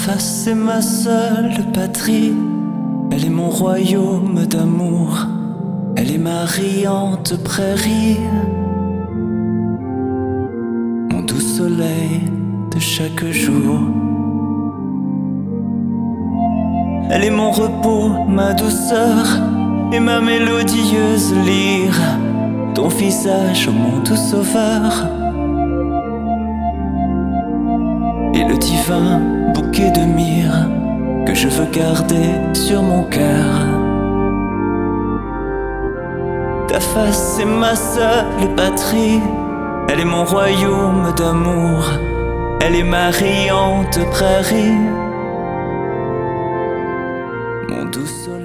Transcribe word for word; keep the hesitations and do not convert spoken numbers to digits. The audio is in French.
face est ma seule patrie. Elle est mon royaume d'amour. Elle est ma riante prairie. Mon doux soleil de chaque jour. Elle est mon repos, ma douceur et ma mélodieuse lyre. Ton visage, mon doux sauveur, et le divin bouquet de myrrhe que je veux garder sur mon cœur. Ta face est ma seule patrie. Elle est mon royaume d'amour. Elle est ma riante prairie. Mon doux soleil.